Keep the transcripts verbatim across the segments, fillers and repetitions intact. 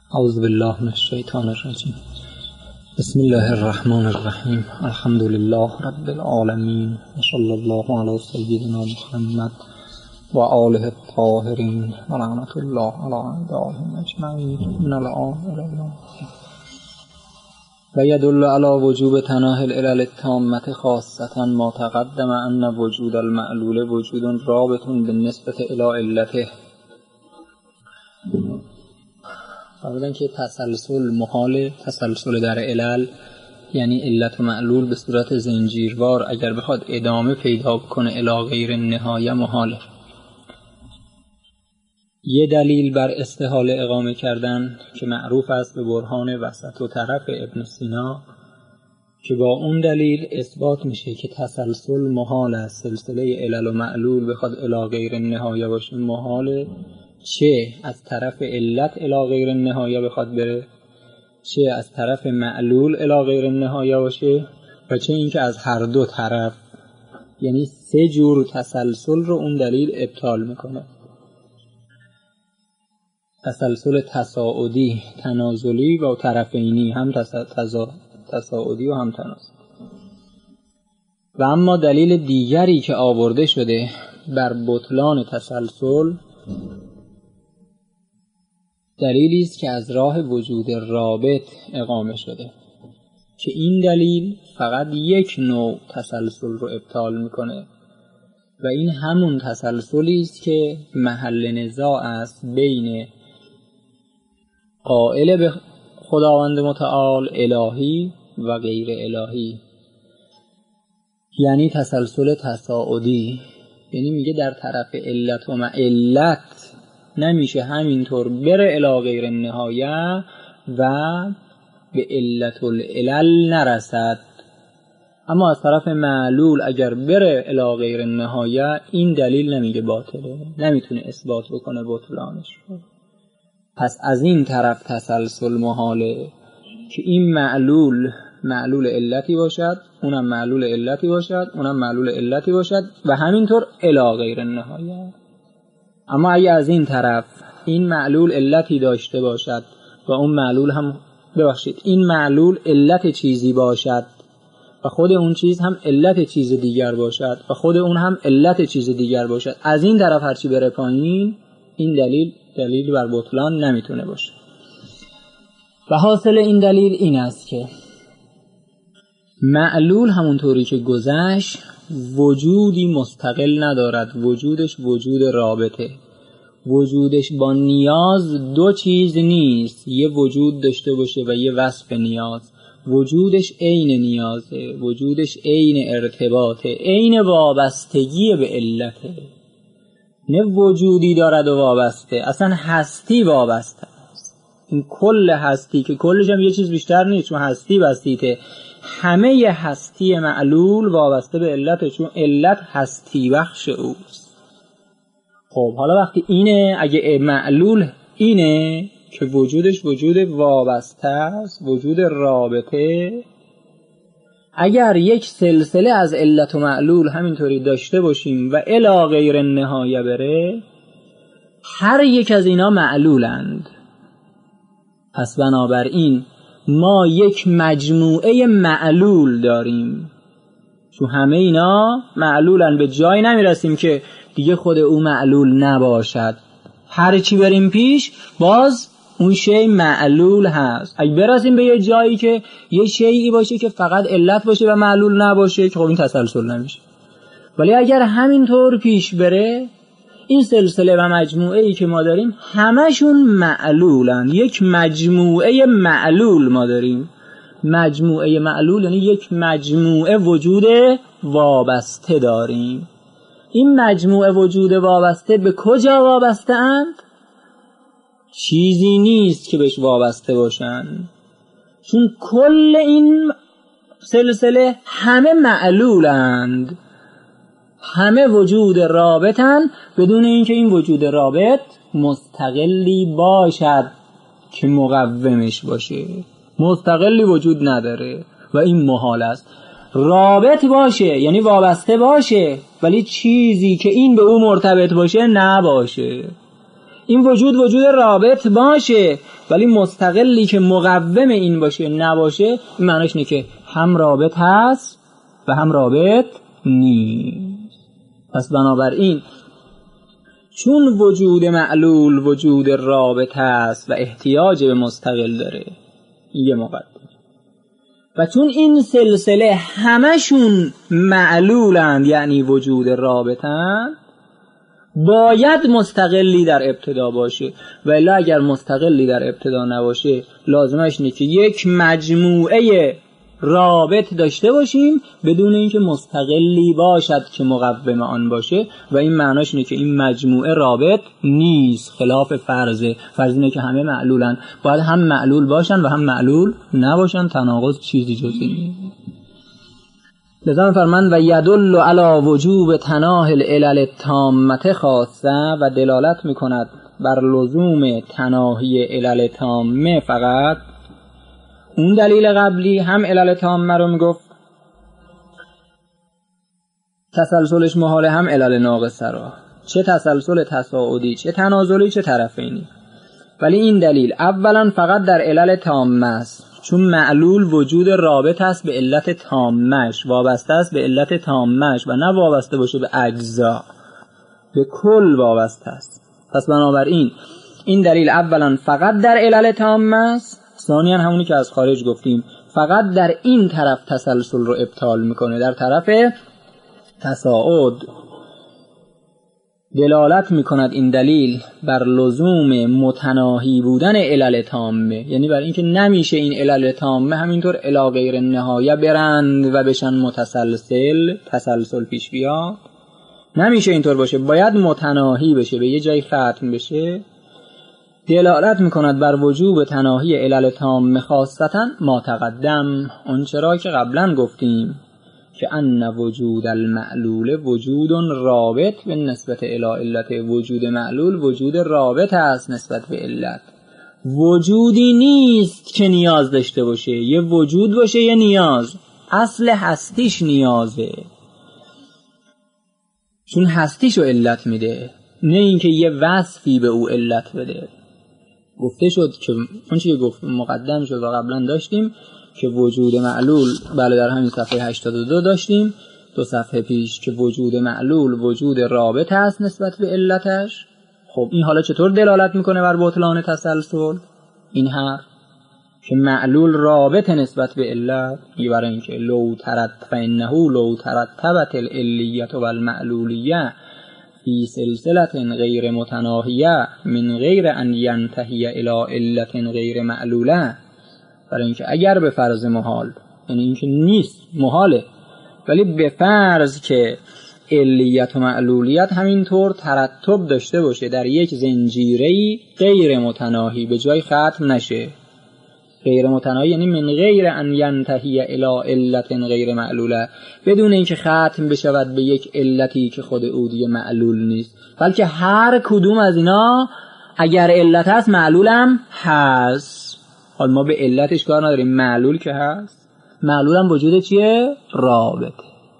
اعوذ بالله من الشیطان الرجیم. بسم الله الرحمن الرحیم. الحمد لله رب العالمین و صلی الله علی سیدنا محمد و آله الطاهرین و لعنت الله علی اعدائهم اجمعین من الآن الی یوم الدین. و یدل علی وجوب تناهی العلل التامة خاصة ما تقدم ان وجود المعلول وجود رابط بالنسبة الی علته. فرمودن که تسلسل محال، تسلسل در علل یعنی علت و معلول به صورت زنجیروار اگر بخواد ادامه پیدا کنه الی غیر نهایه محاله. یه دلیل بر استحاله اقامه کردن که معروف است به برهان وسط و طرف ابن سینا که با اون دلیل اثبات میشه که تسلسل محال است، سلسله علل و معلول بخواد الی غیر نهایه باشه محاله، چه از طرف علت الی غیر نهایه بخواد بره، چه از طرف معلول الی غیر نهایه باشه و چه اینکه از هر دو طرف، یعنی سه جور تسلسل رو اون دلیل ابطال میکنه. تسلسل تصاعدی، تنازلی و طرفینی، هم تصاعدی و هم تنازلی. و اما دلیل دیگری که آورده شده بر بطلان تسلسل دلیلی است که از راه وجود رابط اقامه شده که این دلیل فقط یک نوع تسلسل رو ابطال میکنه و این همون تسلسلی است که محل نزاع است بین قائل به خداوند متعال الهی و غیر الهی، یعنی تسلسل تصاعدی. یعنی میگه در طرف علت و معلت نمیشه همینطور بره الی غیر نهایه و به علت العلل نرسد، اما از طرف معلول اگر بره الی غیر نهایه این دلیل نمیگه باطله، نمیتونه اثبات بکنه بطلانش رو. پس از این طرف تسلسل محاله که این معلول معلول علتی باشد، اونم معلول علتی باشد، اونم معلول علتی باشد و همینطور الی غیر نهایه. اما اگه از این طرف این معلول علتی داشته باشد و اون معلول هم ببخشید این معلول علت چیزی باشد و خود اون چیز هم علت چیز دیگر باشد و خود اون هم علت چیز دیگر باشد، از این طرف هرچی بره پایین این دلیل دلیل بر بطلان نمیتونه باشه. و حاصل این دلیل این است که معلول همونطوری که گذشت وجودی مستقل ندارد، وجودش وجود رابطه، وجودش با نیاز دو چیز نیست، یه وجود داشته باشه و یه وصف نیاز. وجودش عین نیازه، وجودش عین ارتباطه، عین وابستگی به علته، نه وجودی دارد و وابسته، اصلا هستی وابسته است. این کل هستی که کلش هم یه چیز بیشتر نیست، چون هستی بسیطه، همه ی هستی معلول وابسته به علت، چون علت هستی بخش اوست. خب حالا وقتی اینه، اگه معلول اینه که وجودش وجود وابسته است، وجود رابطه، اگر یک سلسله از علت و معلول همینطوری داشته باشیم و الی غیر نهایه بره، هر یک از اینا معلولند. پس بنابراین ما یک مجموعه معلول داریم، چون همه اینا معلولن، به جایی نمیرسیم که دیگه خود او معلول نباشد. هر چی بریم پیش باز اون شی معلول هست. اگه برسیم به یه جایی که یه شیئی باشه که فقط علت باشه و معلول نباشه که خب این تسلسل نمیشه. ولی اگر همینطور پیش بره این سلسله و مجموعه‌ای که ما داریم همشون معلولن، یک مجموعه معلول ما داریم. مجموعه معلول یعنی یک مجموعه وجود وابسته داریم. این مجموعه وجود وابسته به کجا وابسته اند؟ چیزی نیست که بهش وابسته باشن، چون کل این سلسله همه معلولند، همه وجود رابطن، بدون اینکه این وجود رابط مستقلی باشد که مقومش باشه. مستقلی وجود نداره و این محال است. رابط باشه یعنی وابسته باشه، ولی چیزی که این به او مرتبط باشه نباشه. این وجود وجود رابط باشه، ولی مستقلی که مقوم این باشه نباشه، این معنیش اینه که هم رابط هست و هم رابط نیست. پس بنابراین چون وجود معلول وجود رابط هست و احتیاج به مستقل داره، یه مقدمه، و چون این سلسله همشون معلولند یعنی وجود رابطن، باید مستقلی در ابتدا باشه، ولی اگر مستقلی در ابتدا نباشه لازمش اینه که یک مجموعه رابط داشته باشیم بدون اینکه مستقلی باشد که مقوم آن باشه، و این معناش اینه که این مجموعه رابط نیست، خلاف فرضه. فرض اینه که همه معلولن، باید هم معلول باشن و هم معلول نباشن، تناقض چیزی جز این نیست. لذا فرمان و یدل علی وجوب تناهی العلل التامه خاصه، و دلالت میکند بر لزوم تناهی علل تامه فقط. اون دلیل قبلی هم علل تامه رو میگفت تسلسلش محاله، هم علل ناقصه رو، چه تسلسل تصاعدی چه تنازلی چه طرفینی. ولی این دلیل اولا فقط در علل تامه است، چون معلول وجود رابط است به علت تامش، وابسته است به علت تامش و نه وابسته باشه به اجزا، به کل وابسته است. پس بنابراین این دلیل اولا فقط در علل تامه است، ثانیاً همونی که از خارج گفتیم فقط در این طرف تسلسل رو ابطال میکنه، در طرف تصاعد. دلالت میکند این دلیل بر لزوم متناهی بودن علل تامه، یعنی بر اینکه نمیشه این علل تامه همینطور الی غیر نهایه برند و بشن متسلسل، تسلسل پیش بیاد، نمیشه اینطور باشه، باید متناهی بشه، به یه جای ختم بشه. دلالت میکند بر وجوب تناهی علل تامه خاصتا ما تقدم، اون چرا که قبلا گفتیم که ان وجود المعلول وجود رابط به نسبت الی علت، وجود معلول وجود رابط است نسبت به علت، وجودی نیست که نیاز داشته باشه، یه وجود باشه یه نیاز، اصل هستیش نیازه، چون هستیشو علت میده، نه اینکه یه وصفی به او علت بده. گفته شد که اون چیزی گفت مقدم شد و قبلا داشتیم که وجود معلول، بله در همین صفحه هشتاد و دو داشتیم دو صفحه پیش، که وجود معلول وجود رابط هست نسبت به علتش. خب این حالا چطور دلالت میکنه بر بطلان تسلسل؟ این حرف که معلول رابط نسبت به علت، یه برای اینکه لو ترت فانه لو ترتبت العلیت و المعلولیه فی سلسلت غیر متناهیه من غیر ان ینتهی الی علت غیر معلوله، برای اینکه اگر به فرض محال، یعنی اینکه نیست محاله، ولی به فرض که علیت و معلولیت همینطور ترتب داشته باشه در یک زنجیره‌ای غیر متناهی، به جای ختم نشه. غیر متناهی یعنی من غیر ان ینتهی الی علت غیر معلوله، بدون اینکه ختم بشود به یک علتی که خود او دیگه معلول نیست، بلکه هر کدوم از اینا اگر علت هست معلولم هست. حال ما به علتش کار نداریم، معلول که هست، معلولم وجود چیه؟ رابطه.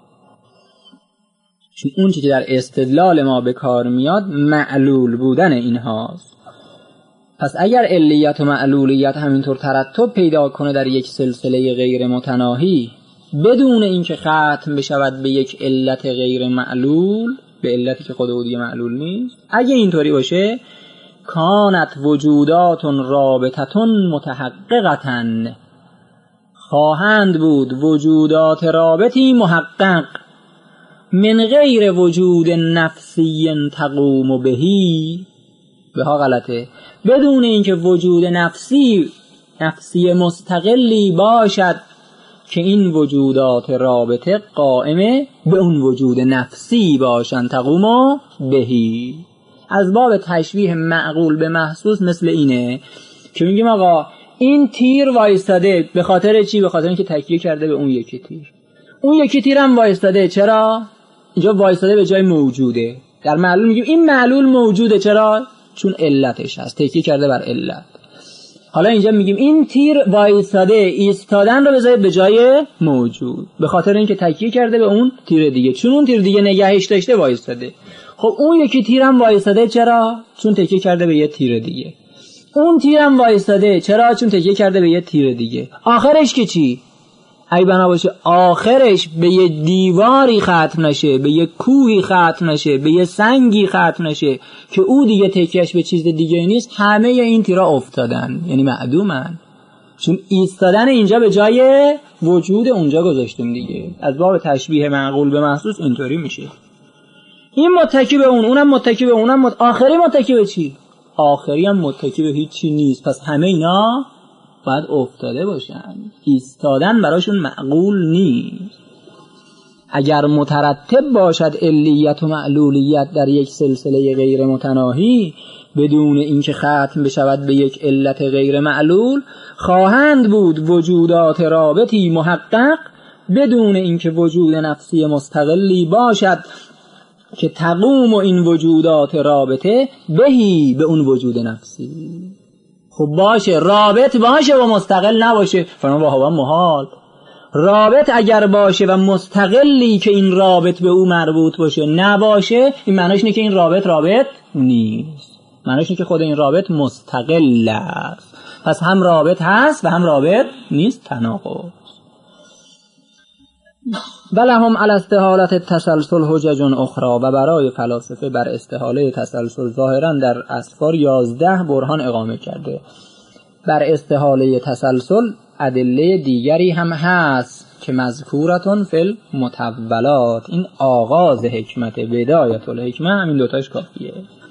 چون اون چیزی که در استدلال ما به کار میاد معلول بودن این هاست. پس اگر علیت و معلولیت همینطور ترتب پیدا کنه در یک سلسله غیر متناهی بدون اینکه ختم بشود به یک علت غیر معلول، به علتی که خود او دیگه معلول نیست، اگه اینطوری باشه کانت وجودات رابطتون متحققتن، خواهند بود وجودات رابطی محقق، من غیر وجود نفسی تقوم بهی، بها غلطه، بدون اینکه وجود نفسی نفسی مستقلی باشد که این وجودات رابطه قائمه به اون وجود نفسی باشن، تقوم بهی. از باب تشبیه معقول به محسوس مثل اینه که میگیم آقا این تیر وایستاده، به خاطر چی؟ به خاطر اینکه تکیه کرده به اون یکی تیر. اون یکی تیر هم وایستاده، چرا؟ اینجا وایستاده به جای موجوده. در معلول میگیم این معلول موجوده، چرا؟ چون علتش هست، تکیه کرده بر علت. حالا اینجا میگیم این تیر وایستاده، ایستادن رو بذارید به جای موجود، به خاطر اینکه تکیه کرده به اون تیر دیگه، چون اون تیر دیگه نگهش داشته وایستاده. خب اون یکی تیرم وایساده، چرا؟ چون تکیه کرده به یه تیر دیگه. اون تیرم وایساده، چرا؟ چون تکیه کرده به یه تیر دیگه. آخرش که چی؟ اگه بنا باشه آخرش به یه دیواری ختم نشه، به یه کوهی ختم نشه، به یه سنگی ختم نشه که او دیگه تکیهش به چیز دیگه نیست، همه این تیرا افتادن، یعنی معدومن. چون ایستادن اینجا به جای وجود اونجا گذاشتیم دیگه. از باب تشبیه معقول به محسوس اینطوری میشه. این متکی به اون، اونم متکی به اونم مت... آخری متکی به چی؟ آخری هم متکی به هیچی نیست. پس همه اینا باید افتاده باشن. ایستادن براشون معقول نیست. اگر مترتب باشد علیت و معلولیت در یک سلسله غیر متناهی بدون اینکه ختم بشود به یک علت غیر معلول، خواهند بود وجودات رابطی محقق بدون اینکه وجود نفسی مستقلی باشد که تقوم و این وجودات رابطه بهی به اون وجود نفسی. خب باشه، رابط باشه و مستقل نباشه، فرمان با هوا محال. رابط اگر باشه و مستقلی که این رابط به او مربوط باشه نباشه، این معنیش اینه که این رابط رابط نیست. معنیش اینه که خود این رابط مستقل است. پس هم رابط هست و هم رابط نیست، تناقض. ولهم علی استحالت التسلسل حجج اخرى، و برای فلاسفه بر استحاله تسلسل ظاهرا در اسفار یازده برهان اقامه کرده. بر استحاله تسلسل ادله دیگری هم هست که مذکورتون فی المطولات. این آغاز حکمت، بدایت الحکمه، همین دوتاش کافیه.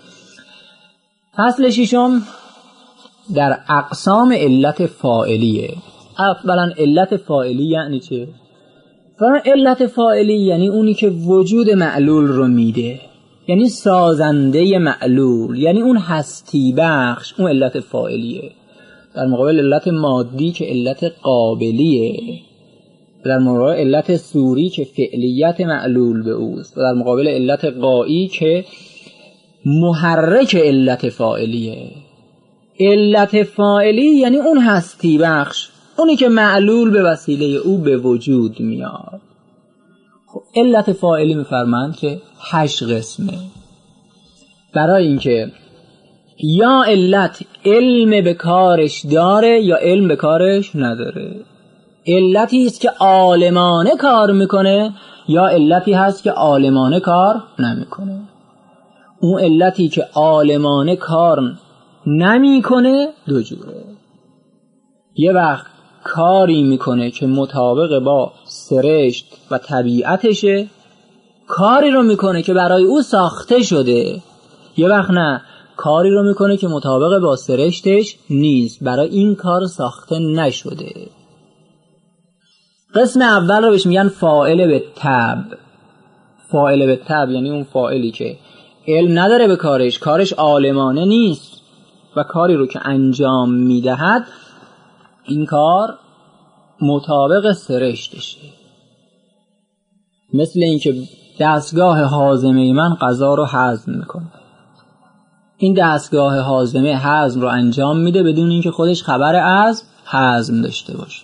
فصل ششم در اقسام علت فاعلیه. اولا علت فاعلی یعنی چه؟ فرمان علت فاعلی یعنی اونی که وجود معلول رو میده، یعنی سازنده معلول، یعنی اون هستی بخش، اون علت فاعلیه. در مقابل علت مادی که علت قابلیه، در مقابل علت صوری که فعلیت معلول به اوست، و در مقابل علت غایی که محرک علت فاعلیه. علت فاعلی یعنی اون هستی بخش، اونی که معلول به وسیله او به وجود میاد. خب علت فاعلی میفرمند که هشت قسمه. برای اینکه یا علت علم به کارش داره یا علم به کارش نداره. علتی است که عالمانه کار میکنه یا علتی هست که عالمانه کار نمیکنه. اون علتی که عالمانه کار نمیکنه دو جوره. یه وقت کاری میکنه که مطابق با سرشت و طبیعتشه، کاری رو میکنه که برای او ساخته شده. یه وقت نه، کاری رو میکنه که مطابق با سرشتش نیست، برای این کار ساخته نشده. قسم اول رو بهش میگن فاعل به طبع. فاعل به طبع یعنی اون فاعلی که علم نداره به کارش، کارش عالمانه نیست و کاری رو که انجام میدهد این کار مطابق سرشتشه. مثل اینکه دستگاه هاضمه من غذا رو هضم میکنه، این دستگاه هاضمه هضم رو انجام میده بدون اینکه خودش خبر از هضم داشته باشه.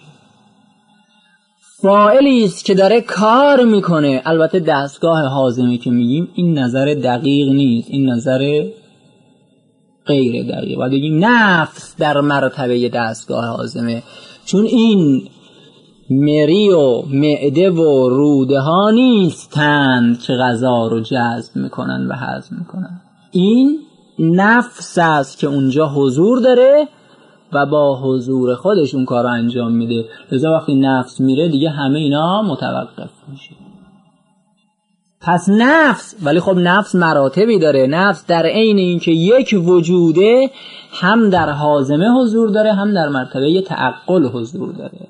فاعلی است که داره کار میکنه. البته دستگاه هاضمه که میگیم این نظر دقیق نیست، این نظر غیر دقیق. باید بگیم نفس در مرتبه دستگاه هاضمه، چون این مری و معده و روده ها نیستند که غذا رو جذب میکنن و هضم میکنن. این نفس است که اونجا حضور داره و با حضور خودش اون کار رو انجام میده. لذا وقتی نفس میره دیگه همه اینا متوقف میشه. پس نفس، ولی خب نفس مراتبی داره. نفس در عین اینکه یک وجوده هم در هاضمه حضور داره، هم در مرتبه تعقل حضور داره،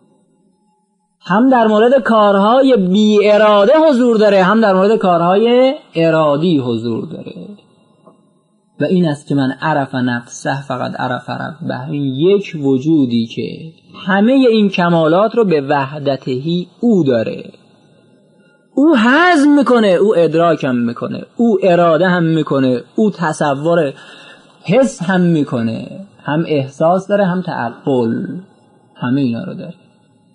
هم در مورد کارهای بی اراده حضور داره، هم در مورد کارهای ارادی حضور داره. و این است که من عرف نفسه فقط عرف ربه. این یک وجودی که همه این کمالات رو به وحدتهی او داره. او هضم میکنه، او ادراک هم میکنه، او اراده هم میکنه، او تصور حس هم میکنه، هم احساس داره هم تعقل، همه اینا رو داره.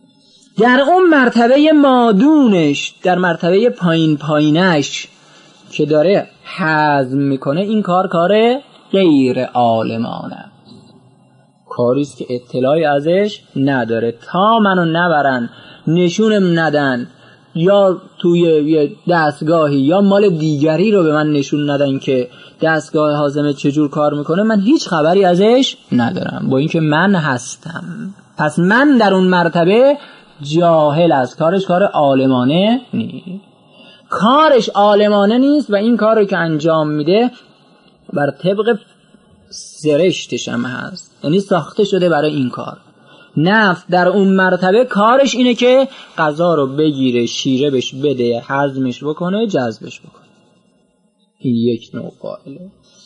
در اون مرتبه مادونش، در مرتبه پایین پایینش که داره هضم میکنه این کار کار غیر عالمانه است، کاریست که اطلاعی ازش نداره. تا منو نبرن نشونم ندن یا توی یه دستگاهی یا مال دیگری رو به من نشون ندن که دستگاه هاضمه چجور کار میکنه، من هیچ خبری ازش ندارم، با اینکه من هستم. پس من در اون مرتبه جاهل از کارش کار عالمانه نیست، کارش عالمانه نیست و این کار رو که انجام میده بر طبق سرشتش هم هست، یعنی ساخته شده برای این کار. نفس در اون مرتبه کارش اینه که غذا رو بگیره، شیره بهش بده، هضمش بکنه، جذبش بکنه. این یک نوع فاعله.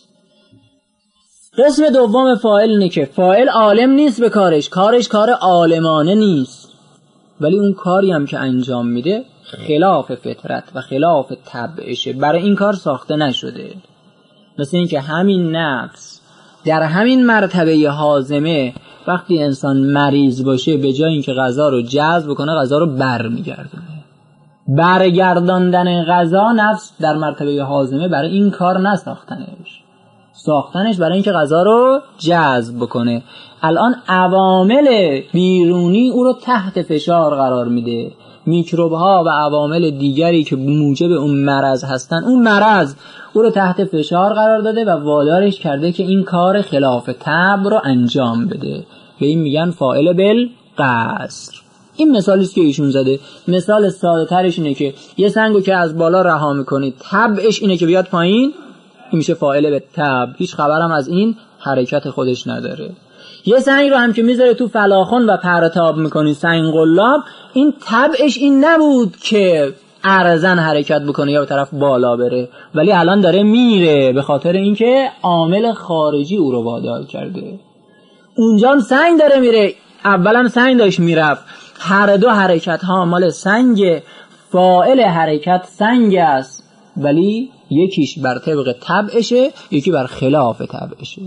قسم دوم فاعل اینه که فاعل عالم نیست به کارش، کارش کار عالمانه نیست، ولی اون کاری هم که انجام میده خلاف فطرت و خلاف طبعشه، برای این کار ساخته نشده. مثل این که همین نفس در همین مرتبه هاضمه وقتی انسان مریض باشه به جای اینکه غذا رو جذب کنه غذا رو برمیگردونه. برگرداندن غذا نفس در مرتبه هاضمه برای این کار نساختنش، ساختنش برای اینکه غذا رو جذب بکنه. الان عوامل بیرونی او رو تحت فشار قرار میده، میکروب ها و عوامل دیگری که موجب اون مرض هستن، اون مرض او رو تحت فشار قرار داده و وادارش کرده که این کار خلاف طبع رو انجام بده. به این میگن فاعل بالقصر. این مثالی است که ایشون زده. مثال ساده ترش اینه که یه سنگو که از بالا رها میکنید طبعش اینه که بیاد پایین، این میشه فاعل به طبع، هیچ خبرم از این حرکت خودش نداره. یه سنگ رو هم که میذاره تو فلاخن و پرتاب میکنی، سنگ قلاب، این طبعش این نبود که ارزن حرکت بکنه یا به طرف بالا بره، ولی الان داره میره به خاطر اینکه عامل خارجی او رو وادار کرده. اونجا سنگ داره میره، اولا سنگ داشت میرفت، هر دو حرکت ها مال سنگ، فاعل حرکت سنگ است، ولی یکیش بر طبق طبعشه، یکی بر خلاف طبعشه.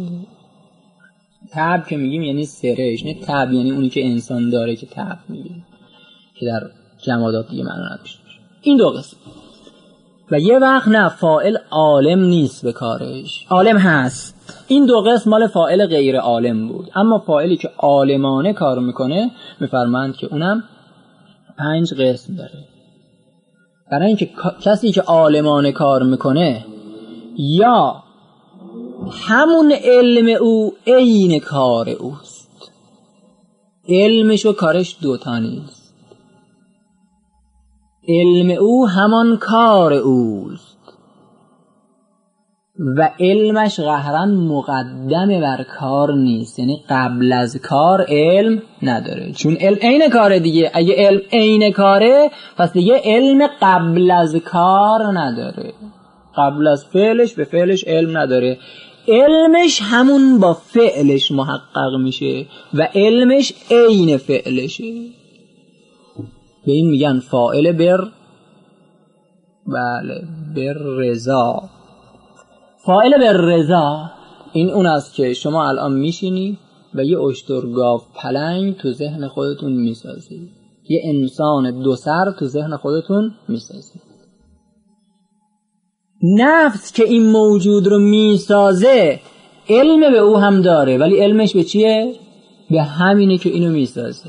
طبع که میگیم یعنی سرش، نه طبع یعنی اونی که انسان داره که طبع میگیم که در جمادات دیگه معنی نداشته. این دو قسم. و یه وقت نه فاعل عالم نیست به کارش، عالم هست. این دو قسم مال فاعل غیر عالم بود، اما فاعلی که عالمانه کار میکنه میفرمایند که اونم پنج قسم داره. برای اینکه کسی که عالمانه کار میکنه یا همون علم او عین کار اوست، علمش و کارش دوتا نیست، علم او همان کار اوست و علمش قهرن مقدم بر کار نیست، یعنی قبل از کار علم نداره، چون علم عین کاره دیگه. اگه علم عین کاره پس دیگه علم قبل از کار نداره، قبل از فعلش به فعلش علم نداره، علمش همون با فعلش محقق میشه و علمش عین فعلشه. به این میگن فاعل بر بله بر رضا. فاعل بر رضا این اون است که شما الان میشینی و یه اشتر گاو پلنگ تو ذهن خودتون میسازی، یه انسان دو سر تو ذهن خودتون میسازی. نفس که این موجود رو میسازه علم به او هم داره، ولی علمش به چیه؟ به همینه که اینو میسازه.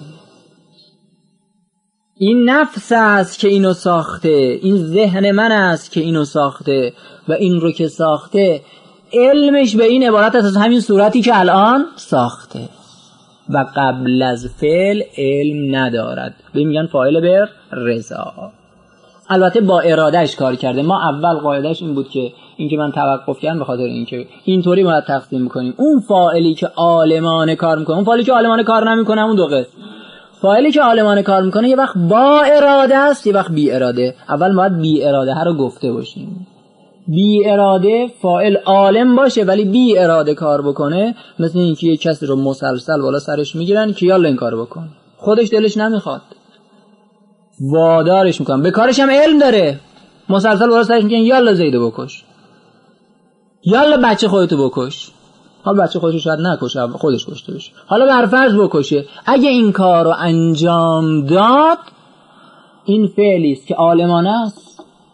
این نفس است که اینو ساخته، این ذهن من است که اینو ساخته و این رو که ساخته علمش به این عبارت است از همین صورتی که الان ساخته و قبل از فعل علم ندارد. به میگن فاعل بر رضا. البته با ارادهش کار کرده. ما اول قاعدهش این بود که این که من توقف کردم به خاطر این که اینطوری باید تقسیم میکنیم. اون فاعلی که عالمانه کار میکنه، اون فاعلی که عالمانه کار نمیکنه، اون دو قسم. فاعلی که عالمانه کار میکنه یه وقت با اراده است، یه وقت بی اراده. اول باید بی اراده ها رو گفته باشیم. بی اراده فاعل عالم باشه ولی بی اراده کار بکنه، مثل اینکه یه کسی رو مسلسل بالا سرش میگیرن که یالا این کار بکن، خودش دلش نمیخواد، وادارش میکنن، به کارش هم علم داره، مسلسل بالا سرش میگن یالا زیدو بکش، یالا بچه خودتو بکش. حالا بچه خودش شاید نکشه، خودش کشته بشه، حالا برفرض بکشه. اگه این کار رو انجام داد این فعلی است که عالمانه است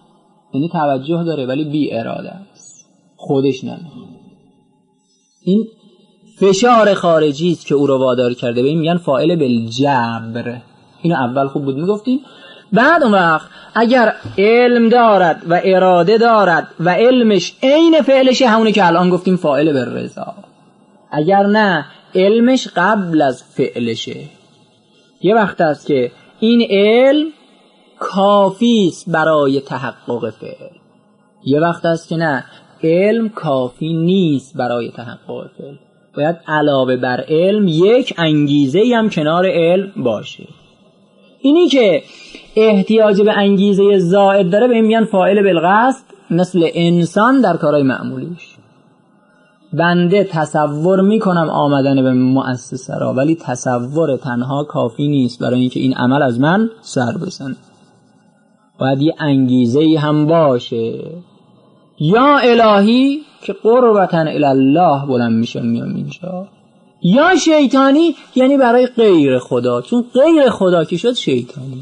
یعنی توجه داره ولی بی اراده است، خودش نمیخواد. این فشار خارجی است که او رو وادار کرده. به این میگن فاعل بالجبر. اینو اول خوب بود میگفتیم. بعد اون وقت اگر علم دارد و اراده دارد و علمش عین فعلشه، همونه که الان گفتیم فاعل بالرضا. اگر نه علمش قبل از فعلشه. یه وقت است که این علم کافی است برای تحقق فعل، یه وقت است که نه، علم کافی نیست برای تحقق فعل. باید علاوه بر علم یک انگیزه هم کنار علم باشه. اینی که احتیاج به انگیزه زائد داره به این میگن فاعل بالقصد، مثل انسان در کارهای معمولیش. بنده تصور میکنم آمدن به مؤسسه را، ولی تصور تنها کافی نیست برای اینکه این عمل از من سر بزنه. باید یه انگیزه‌ای هم باشه، یا الهی که قربتاً الی الله بلند میشه میام اینجا، یا شیطانی یعنی برای غیر خدا، چون غیر خدا که شد شیطانی.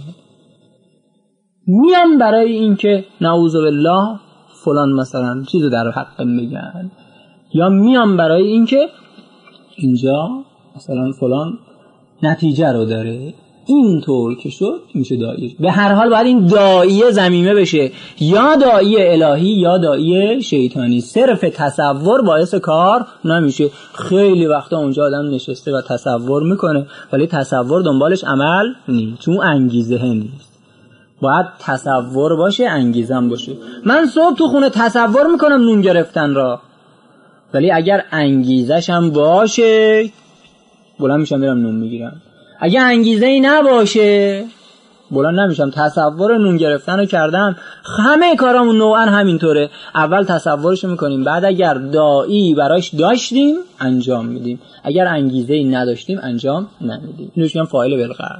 میام برای اینکه نعوذ بالله فلان مثلا چیزو در حق میگن، یا میام برای اینکه اینجا مثلا فلان نتیجه رو داره. این طور که شد میشه داعیه. به هر حال باید این داعیه ضمیمه بشه، یا داعیه الهی یا داعیه شیطانی. صرف تصور باعث کار نمیشه. خیلی وقتا اونجا آدم نشسته و تصور میکنه ولی تصور دنبالش عمل نیست، چون انگیزه نیست. باید تصور باشه، انگیزم باشه. من صبح تو خونه تصور میکنم نون گرفتن را، ولی اگر انگیزش هم باشه بلند میشم میرم نون میگیرم. اگه انگیزه ای نباشه بلند نمیشم. تصور نون گرفتن رو کردم، همه کارامون نوعا همینطوره. اول تصورشو میکنیم، بعد اگر داعی براش داشتیم انجام میدیم، اگر انگیزه ای نداشتیم انجام نمیدیم. اینوش میگم فاعل بالقصد.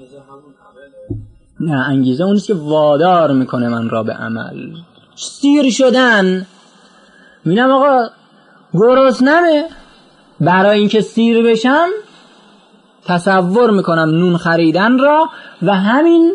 نه، انگیزه اونیست که وادار میکنه من را به عمل. سیر شدن، میگم آقا گرسنمه، برای اینکه سیر بشم تصور میکنم نون خریدن را و همین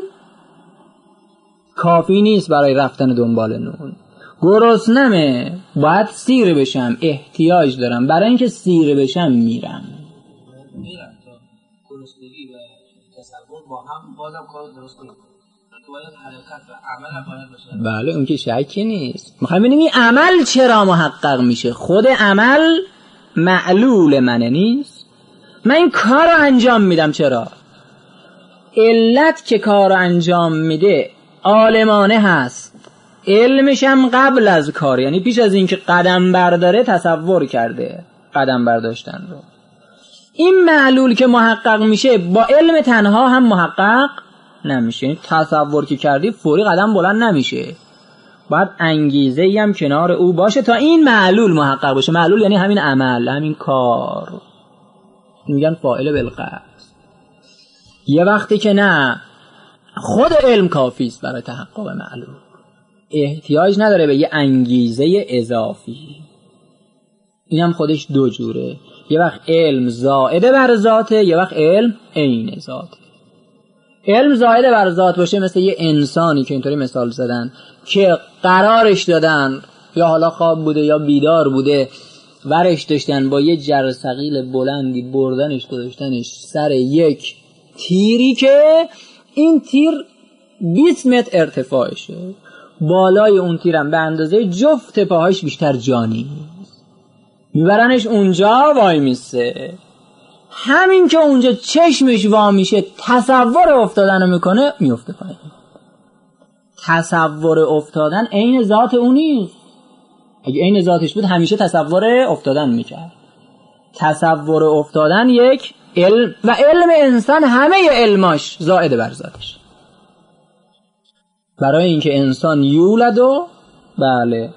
کافی نیست برای رفتن دنبال نون. گرسنمه، باید سیر بشم، احتیاج دارم، برای اینکه سیر بشم میرم. میرم تا گرسنگی و تصور با هم بازم کار درست کنم. باید حرکت و عمل باید باشه. بله، اون که شکی نیست. میخوایم ببینیم این عمل چرا محقق میشه. خود عمل معلول منه نیست. من این کار رو انجام میدم چرا؟ علت که کار رو انجام میده عالمانه هست. علمشم قبل از کار، یعنی پیش از اینکه قدم برداره تصور کرده قدم برداشتن رو. این معلول که محقق میشه با علم تنها هم محقق نمیشه. یعنی تصور که کردی فوری قدم بلند نمیشه، باید انگیزه‌ای هم کنار او باشه تا این معلول محقق بشه. معلول یعنی همین عمل، همین کار. میگن فاعل بالقصد. یه وقتی که نه، خود علم کافی است برای تحقق معلول، احتیاج نداره به یه انگیزه اضافی. اینم خودش دو جوره. یه وقت علم زائد بر ذاته، یه وقت علم عین ذاته. علم زائد بر ذات باشه مثل یه انسانی که اینطوری مثال زدن که قرارش دادن، یا حالا خواب بوده یا بیدار بوده، ورش داشتن با یه جرثقیل بلندی بردنش گذاشتنش سر یک تیری که این تیر بیست متر ارتفاعشه، بالای اون تیرم به اندازه جفت پاهاش بیشتر جانی، میبرنش اونجا وای میسه. همین که اونجا چشمش وا میشه تصور افتادن رو میکنه، میفته پایین. تصور افتادن عین ذات اون نیست. اگه عین ذاتش بود همیشه تصور افتادن میکرد. تصور افتادن یک علم، و علم انسان همه علماش زائد بر ذاتش. برای اینکه انسان یولد و بله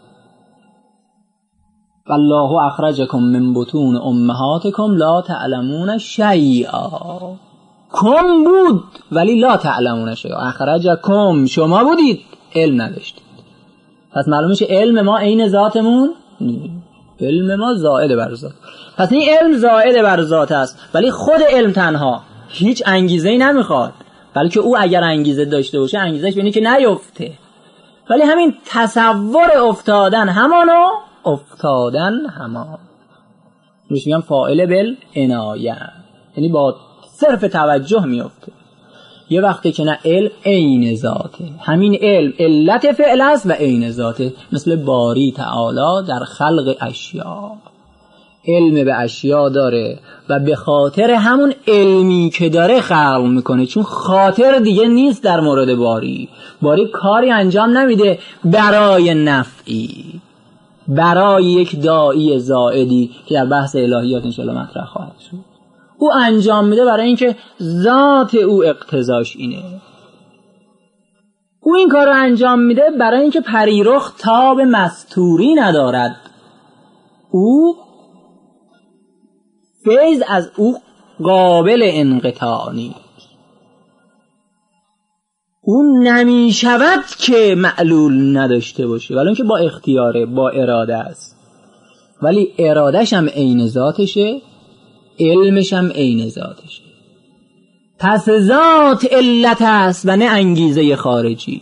والله اخرجکم من بطون امهاتکم لا تعلمون شیئا. کم بود ولی لا تعلمون شیئا. اخرجکم، شما بودید علم نداشتید. پس معلوم میشه علم ما عین ذاتمون نیست. علم ما زائد بر ذات. پس این علم زائد بر ذات است، ولی خود علم تنها هیچ انگیزه‌ای نمیخواد، بلکه او اگر انگیزه داشته باشه انگیزش اینه که نیفته. ولی همین تصور افتادن همانو افتادن همان. روش میگم فاعل بالعنایه، یعنی با صرف توجه میفته. یه وقتی که نه علم عین ذاته، همین علم علت فعل است و عین ذاته، مثل باری تعالی در خلق اشیا علم به اشیا داره و به خاطر همون علمی که داره خلق میکنه، چون خاطر دیگه نیست در مورد باری. باری کاری انجام نمیده برای نفعی، برای یک داعی زائدی که در بحث الهیات انشاءالله مطرح خواهد شد. او انجام میده برای اینکه ذات او اقتضاش اینه. او این کار رو انجام میده برای اینکه پریرخ تاب مستوری ندارد، او فیض از او قابل انقطاع نیست. اون نمی شود که معلول نداشته باشه، ولی اینکه با اختیاره، با اراده است، ولی ارادش هم عین ذاتشه، علمش هم عین ذاتشه. پس ذات علت است و نه انگیزه خارجی.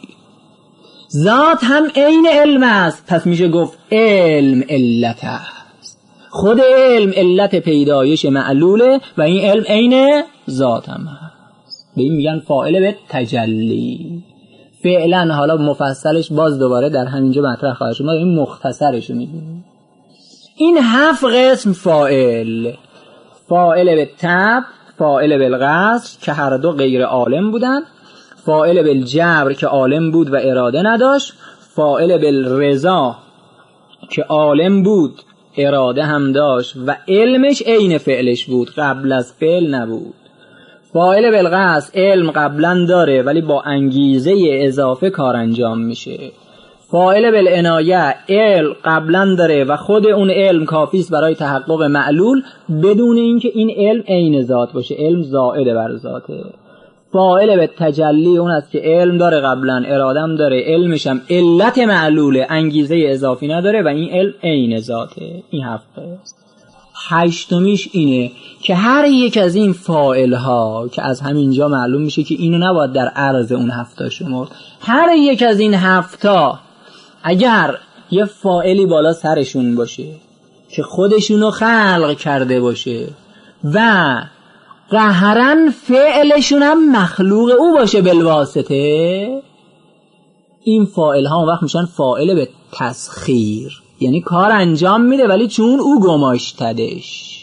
ذات هم عین علم است، پس میشه گفت علم علت است. خود علم علت پیدایش معلوله و این علم عین ذات هم هست. به این میگن فاعل به تجلی. فعلا حالا مفصلش باز دوباره در همینجا مطرح خواهد شد، ما این مختصرش رو میبینیم. این هفت قسم فاعل، فاعل به تب، فاعل بالقصر که هر دو غیر عالم بودن، فاعل بالجبر که عالم بود و اراده نداشت، فاعل بالرضا که عالم بود اراده هم داشت و علمش عین فعلش بود، قبل از فعل نبود. فاعل بالقصر علم قبلا داره ولی با انگیزه اضافه کار انجام میشه. فاعل بالعنایه علم قبلا داره و خود اون علم کافیست برای تحقق معلول بدون اینکه این علم عین ذات باشه، علم زائد بر ذاته. فاعل به تجلی اون است که علم داره قبلا، ارادم داره، علمش هم علت معلوله، انگیزه اضافی نداره و این علم عین ذاته. این هفته است. هشتمیش اینه که هر یک از این فاعل ها که از همینجا معلوم میشه که اینو نباید در عرض اون هفته شمرد، هر یک از این هفته اگر یه فاعلی بالا سرشون باشه که خودشونو خلق کرده باشه و قهرن فعلشون هم مخلوق او باشه بالواسطه، این فاعل ها وقت میشن فاعل به تسخیر، یعنی کار انجام میده ولی چون او گماشتدش.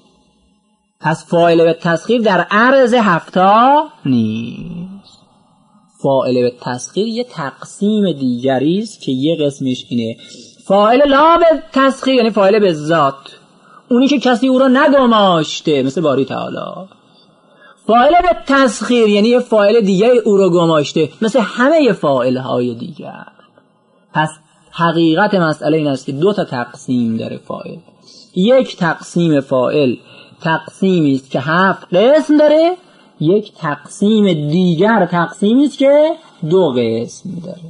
پس فاعل به تسخیر در عرض هفته نیست. فاعل به تسخیر یه تقسیم دیگری است که یه قسمش اینه فاعل لا به تسخیر، یعنی فاعل به ذات، اونی که کسی او را نگماشته مثل باری تعالی. فاعل به تسخیر یعنی یه فاعل دیگه او را گماشته مثل همه فاعل های دیگر. پس حقیقت مسئله این است که دو تا تقسیم داره فاعل. یک تقسیم فاعل تقسیمی است که هفت قسم داره، یک تقسیم دیگر تقسیمی است که دو قسم داره.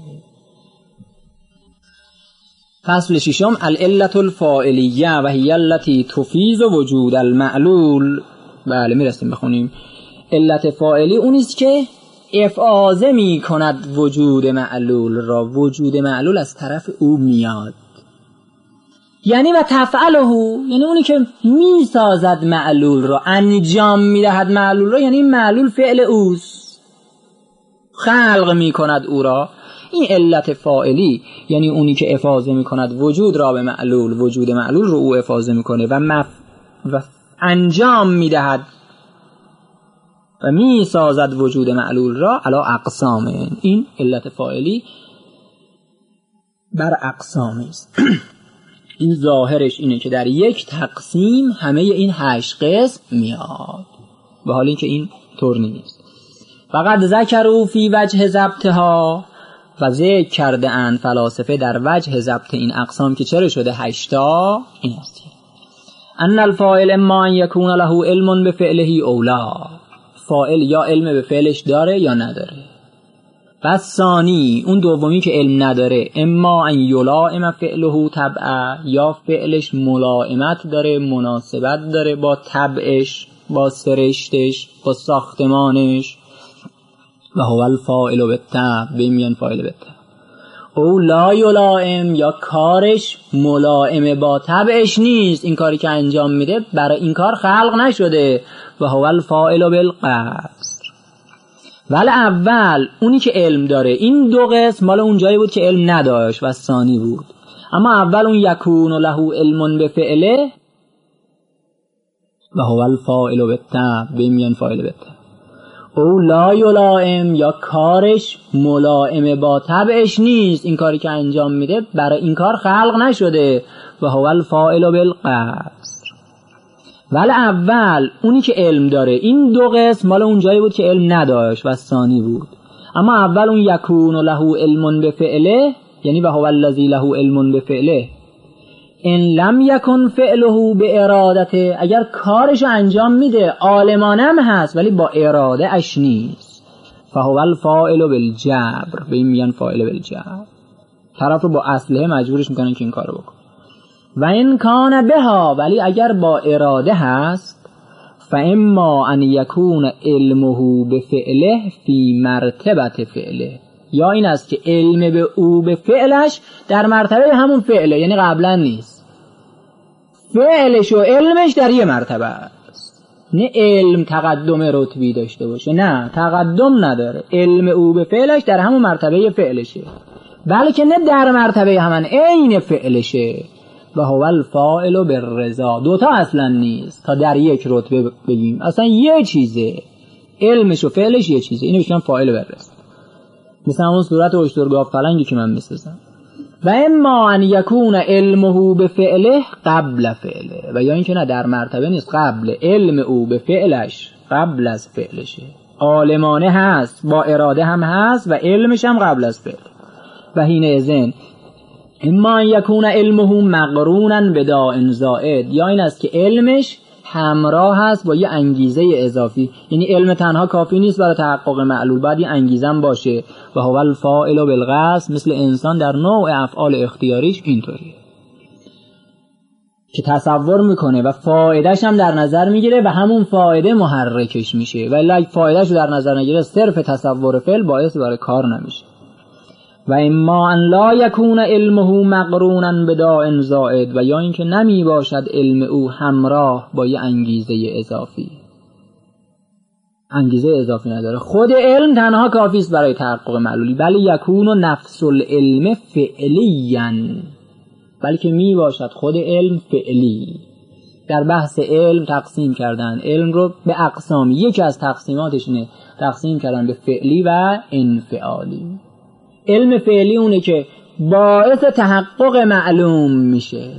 فصل ششم العلة الفاعلیه و هی التي تفیض وجود المعلول. بله میرسیم بخونیم. علت فاعلی اون است که افاضه می کند وجود معلول را، وجود معلول از طرف او میاد. یعنی و تفعله، یعنی اونی که می سازد معلول را، انجام می دهد معلول را، یعنی معلول فعل اوست، خلق می کند او را. این علت فاعلی یعنی اونی که افاضه می کند وجود را به معلول، وجود معلول رو او افاضه می کنه و, مف... و انجام می دهد و می سازد وجود معلول را علا اقسام. این علت فاعلی بر اقسامی است. این ظاهرش اینه که در یک تقسیم همه این هشت قسم میاد، و حال این که این طور نیست. فقط ذکروا فی وجه ضبطها، و ذکر کرده اند فلاسفه در وجه ضبط این اقسام که چرا شده هشتا، این است ان الفاعل اما ان یکون له علم بفعله اولا، فاعل یا علم به فعلش داره یا نداره. پس ثانی اون دومی که علم نداره، اما ان یلائم فعله طبعا، یا فعلش ملائمت داره، مناسبت داره با طبعش، با سرشتش، با ساختمانش. و هو الفاعل بالطبع، به میان فاعل بالطبع. او لا یلائم، یا کارش ملائم با طبعش نیست، این کاری که انجام میده برای این کار خلق نشده. و هو الفاعل بالقصر. ولی اول اونی که علم داره، این دو قسم مال اون جایی بود که علم نداشت و ثانی بود. اما اول اون یکون له علم بفعله و هو الفاعل بالطبع، بمیان فاعل بالطبع. او لا یلائم، یا کارش ملائم با طبعش نیست، این کاری که انجام میده برای این کار خلق نشده. و هو الفاعل بالقصر. ولی اول اونی که علم داره، این دو قسم مال اون جایی بود که علم نداشت و ثانی بود. اما اول اون یکون له علم بفعله، یعنی و هو الذی له علم بفعله، ان لم یکن فعله به ارادته، اگر کارش انجام میده عالمانه هم هست ولی با اراده اش نیست، فهو الفاعل بالجبر، به این میگن فاعل بالجبر. طرف رو با اسلحه مجبورش میکنن که این کارو بکن. و این کان بها، ولی اگر با اراده هست، فاما ان یکون علمه بفعله فی مرتبه فعله، یا این است که علم به او به فعلش در مرتبه همون فعله، یعنی قبلا نیست، فعلش و علمش در یه مرتبه است. نه علم تقدم رتبی داشته باشه، نه تقدم نداره، علم او به فعلش در همون مرتبه فعلشه، بلکه نه در مرتبه همان عین فعلشه. و هو الفاعل بالرضا، دوتا اصلا نیست تا در یک رتبه بگیم، اصلا یه چیزه، علمش و فعلش یه چیزه، اینو میگن فاعل بالرضا. مثل اون صورت اشترگاف فلنگی که من میسازم. و اما ان یکون علمه به فعله قبل فعله، و یا اینکه نه در مرتبه نیست، قبل علم او به فعلش قبل از فعلشه، عالمانه هست با اراده هم هست و علمش هم قبل از فعل. و حین اذن اما ان یکون علمه مقرونا بداء زائد، یا این است که علمش همراه هست با یه انگیزه اضافی، یعنی علم تنها کافی نیست برای تحقق معلول، باید یه انگیزه هم باشه. و هو الفاعل بالقصد، مثل انسان در نوع افعال اختیاریش اینطوریه که تصور میکنه و فایدهش هم در نظر میگیره و همون فایده محرکش میشه، ولی اگه فایدهش رو در نظر نگیره صرف تصور فعل باعث برای کار نمیشه. و اما ان لا یکون علمه مقرونا بداء زائد، و یا اینکه نمی باشد علم او همراه با یه انگیزه اضافی، انگیزه اضافی نداره، خود علم تنها کافی است برای تحقق معلولی، بلی یکون نفس العلم فعلیا، بلکه می باشد خود علم فعلی. در بحث علم تقسیم کردن علم رو به اقسام، یکی از تقسیماتش اینه تقسیم کردن به فعلی و انفعالی. علم فعلی اونه که باعث تحقق معلوم میشه،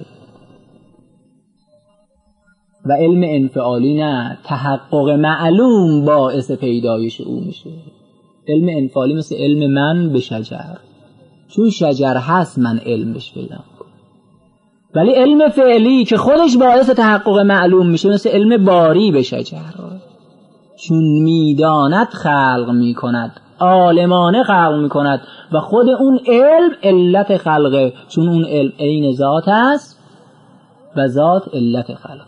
و علم انفعالی نه، تحقق معلوم باعث پیدایش او میشه. علم انفعالی مثل علم من به شجر، چون شجر هست من علم بهش پیدا. ولی علم فعلی که خودش باعث تحقق معلوم میشه مثل علم باری به شجر، چون میداند خلق میکند، عالمانه خلق میکند و خود اون علم علت خلقه، چون اون علم عین ذات است و ذات علت خلقه.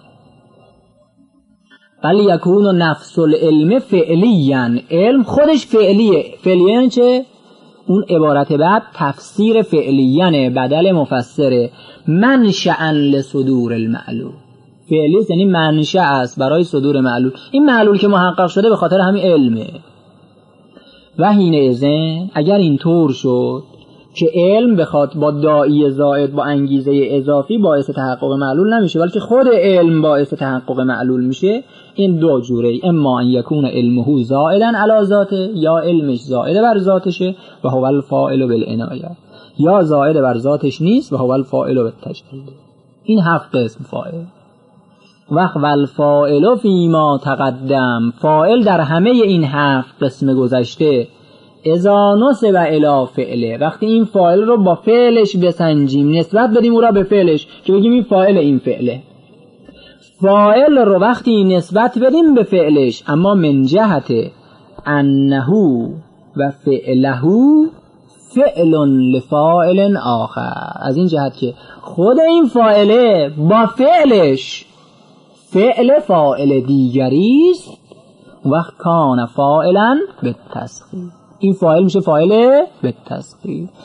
بلی یکون نفس العلم فعلیا، علم خودش فعلیه. فعلیه چه؟ اون عبارت بعد تفسیر فعلیانه، بدل مفسره، منشأ لصدور المعلوم. فعلی یعنی منشأ است برای صدور معلول، این معلول که محقق شده به خاطر همین علمه. و حین اذن اگر این طور شد که علم بخواد با داعی زائد با انگیزه اضافی باعث تحقق معلول نمیشه، بلکه خود علم باعث تحقق معلول میشه، این دو جوره، اما ان یکون علمه زائدا علی ذاته، یا علمش زائد بر ذاتشه و هو الفاعل بالعنایه، یا زائد بر ذاتش نیست و هو الفاعل بالتجلی. این هفت قسم فاعل. وقت والفاعل فیما تقدم، فاعل در همه این هفت قسم گذشته، اذا نسب الی فعله، وقتی این فاعل رو با فعلش بسنجیم، نسبت بدیم او را به فعلش که بگیم این فاعل این فعله، فاعل رو وقتی نسبت بدیم به فعلش، اما من جهت انه و فعله فعل لفاعل آخر، از این جهت که خود این فاعله با فعلش فعل فاعل دیگری است، وقت کان فاعلا بالتسخیر، این فاعل میشه فاعل بالتسخیر.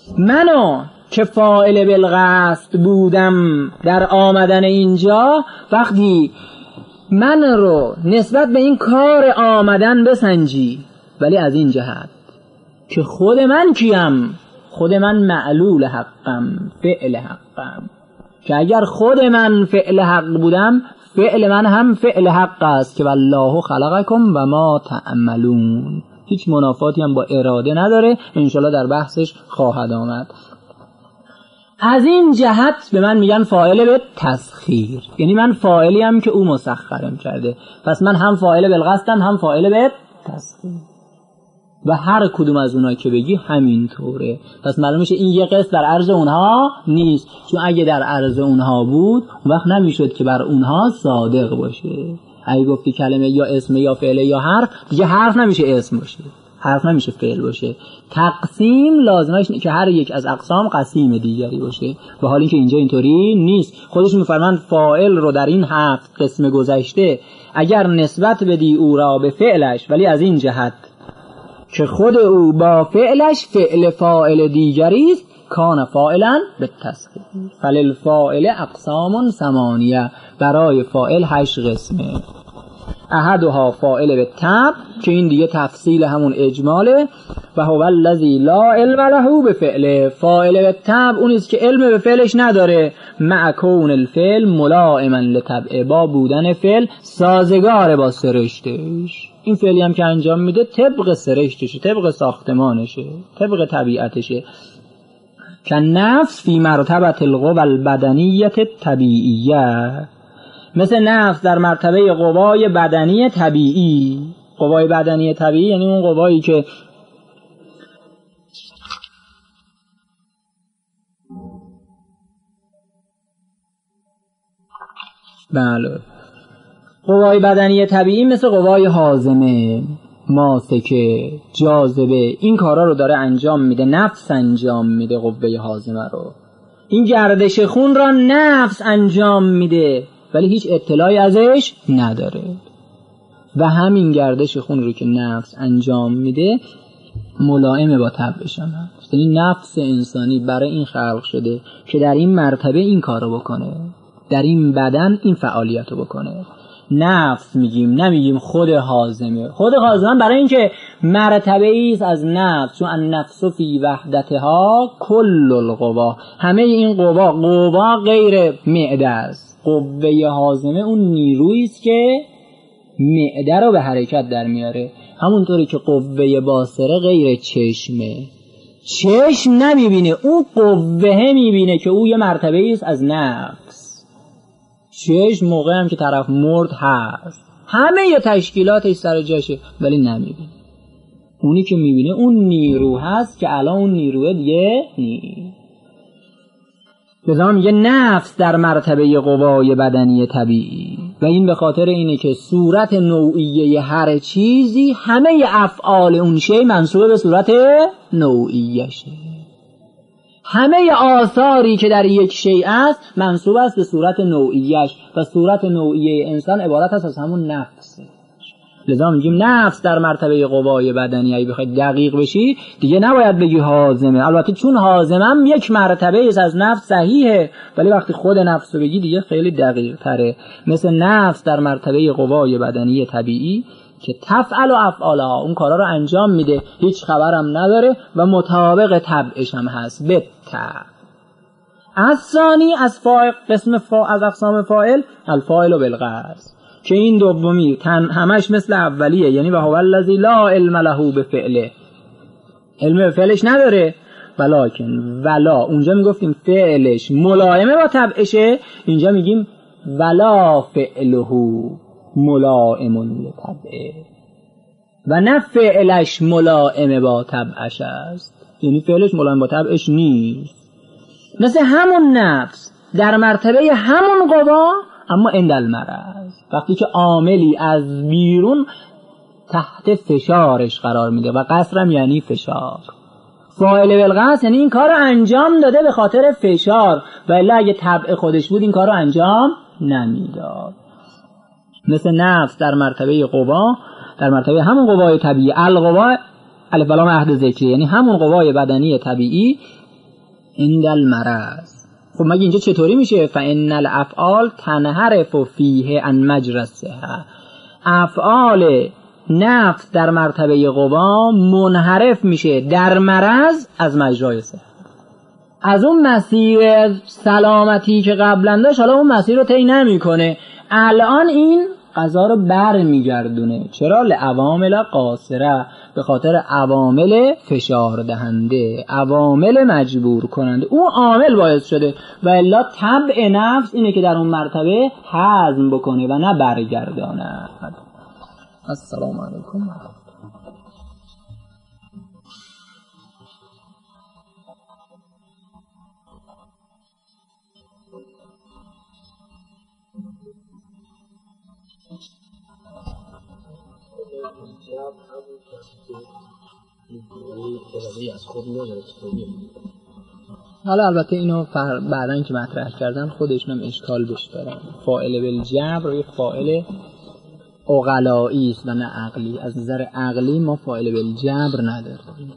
منو که فاعل بالقصد بودم در آمدن اینجا، وقتی من رو نسبت به این کار آمدن بسنجی، ولی از این جهت که خود من کیم؟ خود من معلول حقم، فعل حقم، که اگر خود من فعل حق بودم، فعل من هم فعل حق است که والله خلقکم و ما تعملون. هیچ منافاتی هم با اراده نداره، انشالله در بحثش خواهد آمد. از این جهت به من میگن فاعل به تسخیر، یعنی من فاعلی هم که او مسخرم کرده، پس من هم فاعل بالقصدم هم فاعل به تسخیر، و هر کدوم از اونها که بگی همین طوره. پس معلوم میشه این یه قسم در عرض اونها نیست، چون اگه در عرض اونها بود اون وقت نمیشد که بر اونها صادق باشه. اگه گفتی کلمه یا اسم یا فعل یا حرف، دیگه حرف نمیشه اسم باشه، حرف نمیشه فعل باشه. تقسیم لازمش اینه که هر یک از اقسام قسیم دیگری باشه، و حالی که اینجا اینطوری نیست. خودشون میفرمایند فاعل رو در این هفت قسم گذشته اگر نسبت بدی او را به فعلش، ولی از این جهت که خود او با فعلش فعل فاعل دیگری است، کان فاعلا بالتسخیر. فللفاعل اقسام ثمانیه، برای فاعل هشت قسمه. احدها فاعل بالتبع، که این دیگه تفصیل همون اجماله، و هو الذی لا علم له بفعله. فاعل بالتبع اون است که علم به فعلش نداره، مع کون الفعل ملائما لطبعه، با بودن فعل سازگار با سرشتش. این فعلی هم که انجام میده طبق سرشتشه، طبق ساختمانشه، طبق طبیعتشه. که نفس فی مرتبه القوى البدنیه طبیعیه، مثل نفس در مرتبه قوای بدنی طبیعی. قوای بدنی طبیعی یعنی اون قوایی که بله قوای بدنی طبیعی مثل قوای هاضمه، ماسکه، جاذبه، این کارا رو داره انجام میده، نفس انجام میده قوه هاضمه رو. این گردش خون را نفس انجام میده، ولی هیچ اطلاعی ازش نداره. و همین گردش خون رو که نفس انجام میده ملائمه با طبعش هم هست. یعنی نفس انسانی برای این خلق شده که در این مرتبه این کارو بکنه، در این بدن این فعالیت رو بکنه. نفس میگیم، نمیگیم خود هاضمه. خود هاضمه برای اینکه مرتبه ایست از نفس، چون النفس فی وحدتها کل القوا، همه این قوا، قوا غیر معده است. قوه هاضمه اون نیرویی است که معده رو به حرکت در میاره، همونطوری که قوه باصره غیر چشمه. چشم نمیبینه، اون قوه میبینه که او یه مرتبه ایست از نفس. چشم موقع هم که طرف مرد هست، همه یه تشکیلاتش سر جاشه، ولی نمیبینه. اونی که میبینه اون نیرو هست که الان اون نیروه دیگه نیست. لذا میگه نفس در مرتبه قوای بدنی طبیعی، و این به خاطر اینه که صورت نوعیه هر چیزی، همه افعال اون شی منصوب به صورت نوعیه شه. همه آثاری که در یک شیء است منصوب است به صورت نوعیش، و صورت نوعیه انسان عبارت است از همون نفسه. لذا میگیم نفس در مرتبه قوای بدنی. اگه بخواید دقیق بشی دیگه نباید بگی هاضمه، البته چون هاضمه هم یک مرتبه است از نفس صحیحه، ولی وقتی خود نفس رو بگی دیگه خیلی دقیق تره. مثل نفس در مرتبه قوای بدنی طبیعی که تفعل و افعالها، اون کارا رو انجام میده، هیچ خبرم نداره و مطابق طبعش هم هست. بتا از ثانی از فاعل، قسم فا از اقسام فاعل الفاعل و بالقصد، که این دومی تن همش مثل اولیه، یعنی و هو الذی لا علم له بفعله، علم به فعلش نداره. ولکن ولا اونجا میگفتیم فعلش ملائمه با طبعشه، اینجا میگیم ولا فعله ملائم لطبعه، و نه فعلش ملائم با طبعش است، یعنی فعلش ملائم با طبعش نیست. مثل همون نفس در مرتبه همون قوا، اما عند المرض، وقتی که عاملی از بیرون تحت فشارش قرار میده، و قصرم یعنی فشار. فاعل بالقصد یعنی این کار رو انجام داده به خاطر فشار، و الا اگه طبع خودش بود این کار رو انجام نمیداد. مثل نفس در مرتبه قوا، در مرتبه همون قوای طبیعی، القوا الف لام عهد ذکری، یعنی همون قوای بدنی طبیعی عند المرض. خب مگه اینجا چطوری میشه؟ فان الافعال تنحرف فیه عن مجرى الصحه. افعال نفس در مرتبه قوا منحرف میشه در مرض از مجرای صحه. از اون مسیر سلامتی که قبلا داشت حالا اون مسیر رو طی نمیکنه، الان این قضا رو بر میگردونه. چرا؟ لعوامل قاصره، به خاطر عوامل فشار دهنده، عوامل مجبور کننده. اون عامل باعث شده و الا طبع نفس اینه که در اون مرتبه هضم بکنه و نه برگردانه. السلام علیکم. حالا البته اینو فر... بعدن که مطرح کردن خودشون هم اشکال بش دارن. فاعل بالجبر یک فاعل عقلایی است و نه عقلی. از نظر عقلی ما فاعل بالجبر نداریم.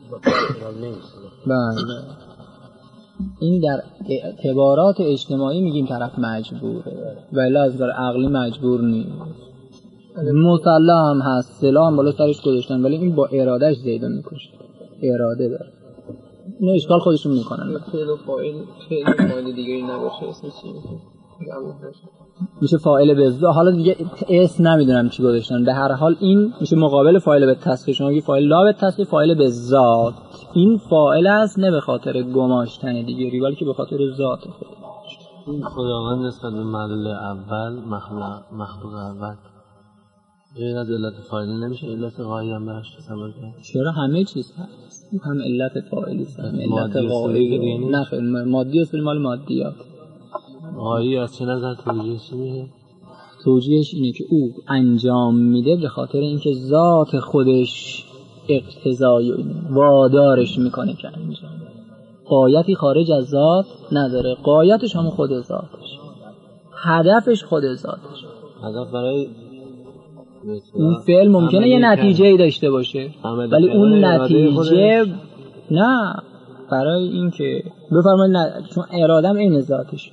بله این در اعتبارات اجتماعی میگیم طرف مجبوره ولی از نظر عقلی مجبور نیست. مطلع هم هست، سلام بالا سرش گذاشتن ولی این با ارادهش زیده میکشه، اراده داره. اینو اشکال خودشون میکنن. فعل و فاعل فعل فاعل دیگری نباشه اسم چی میشه؟ فاعل به ذات. حالا دیگه اسم نمیدونم چی گذاشتن، به هر حال این میشه مقابل فاعل به تصریح. شما میگی فاعل لا به تصریح، فاعل به ذات. این فاعل است نه به خاطر گماشتن دیگری بلکه به خاطر ذات خودش. این خداوند نسبت به معلول اول مخلوق مخلوق اول این از علت فاعل نمیشه علت غایی هم براش تصور کرد؟ چرا؟ همه چیز هست، هم علت فاعلی است هم علت غایی. نه خیلی مادی است، مال مادیات. غایی از چه نظر توجیهش میشه؟ توجیهش اینه که او انجام میده به خاطر اینکه ذات خودش اقتضای وادارش میکنه که انجام. غایتی خارج از ذات نداره، غایتش هم خود ذاتش، هدفش خود ذاتش. هدف برای اون فعل ممکنه یه نتیجه ای داشته باشه ولی اون نتیجه نه برای این که بفرمایید نه چون ارادم این ذاتشه.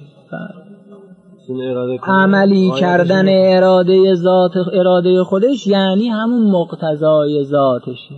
عملی کردن اراده ذات اراده خودش یعنی همون مقتضای ذاتشه.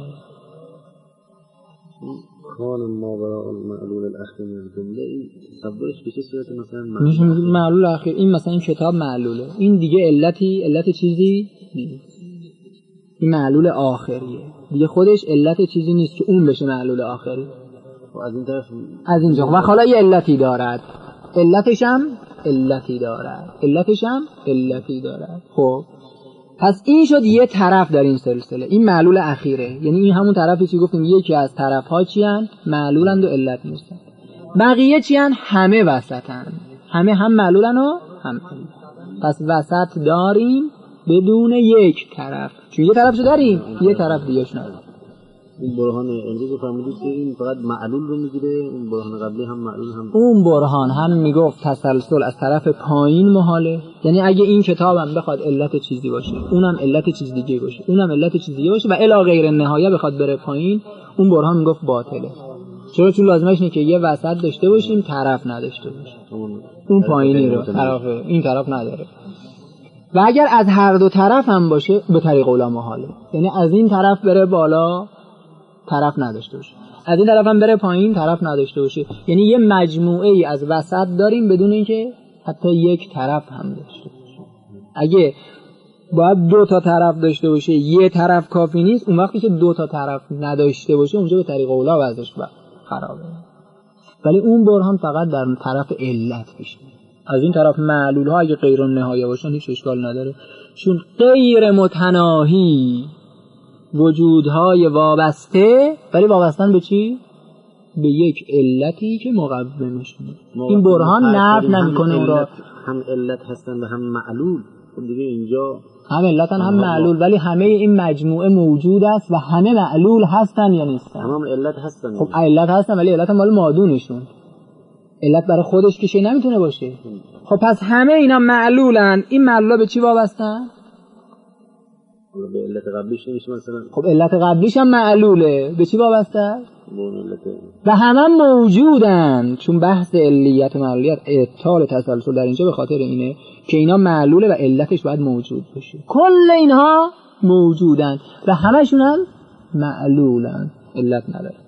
کان ما برای معلول الاخیر جمله این تصورش به چه صورت مثلا میشه معلول اخیر؟ این مثلا این کتاب معلوله، این دیگه علتی علت چیزی نیست، این معلول آخریه دیگه، خودش علت چیزی نیست که اون بشه معلول آخری. از این طرف از اینجا و حالا یه علتی دارد، علتش هم علتی دارد، علتش هم علتی دارد. خب پس این شد یه طرف در این سلسله، این معلول اخیره. یعنی این همون طرفی که گفتیم یکی از طرف‌ها چی هن؟ معلولند و علت نیستن. بقیه چی هن؟ همه وسطن، همه هم معلولن و هم علت. پس وسط داریم بدون یک طرف، چون یه طرفشو داریم یه طرف دیگه‌ش نداریم. این برهان امروز فرمودید که این فقط معلول رو میگیره، این برهان قبلی هم معلول هم. اون برهان هم میگفت تسلسل از طرف پایین محاله، یعنی اگه این کتابم بخواد علت چیزی باشه اونم علت چیز دیگه باشه اونم علت چیز دیگه باشه و الی غیر النهایه بخواد بره پایین، اون برهان میگفت باطله. چرا؟ چون لازمش اینه که یه وسط داشته باشیم طرف نداشته باشیم. اون پایینی رو طرف این طرف نداره و اگر از هر دو طرف هم باشه به طریق اولا محاله، یعنی از این طرف بره بالا طرف نداشته باشه، از این طرف هم بره پایین طرف نداشته باشه. یعنی یه مجموعه ای از وسط داریم بدون اینکه حتی یک طرف هم داشته باشه. اگه باید دو تا طرف داشته باشه یه طرف کافی نیست، اون وقتی که دو تا طرف نداشته باشه اونجا به طریق اولا وضعش خرابه. ولی اون برهان فقط در طرف علت پیش میاد. از این طرف معلول ها اگه غیر النهایه باشن هیچ اشکال نداره، چون غیر متناهی وجودهای وابسته، ولی وابستن به چی؟ به یک علتی که مقومش میشه. این برهان نفی نمیکنه اون را. هم علت هستن و هم معلول. خب دیگه اینجا هم علتن هم معلول، ولی همه این مجموعه موجود است و همه معلول هستن یا نیستن؟ هم علت هستن. خب علت هستن ولی علت مال مادونشون، علت برای خودش که شی نمیتونه باشه. خب پس همه اینا معلولن. این معلولا به چی وابستن؟ حالا به علت قبلیش نمیشه مثلا. خب علت قبلیش هم معلوله، به چی وابسته است؟ به اون علت. و همه موجودن، چون بحث علیت و معلولیت ابطال تسلسل در اینجا به خاطر اینه که اینا معلوله و علتش باید موجود باشه. کل اینها موجودن و همشون هم معلولن، علت نداره.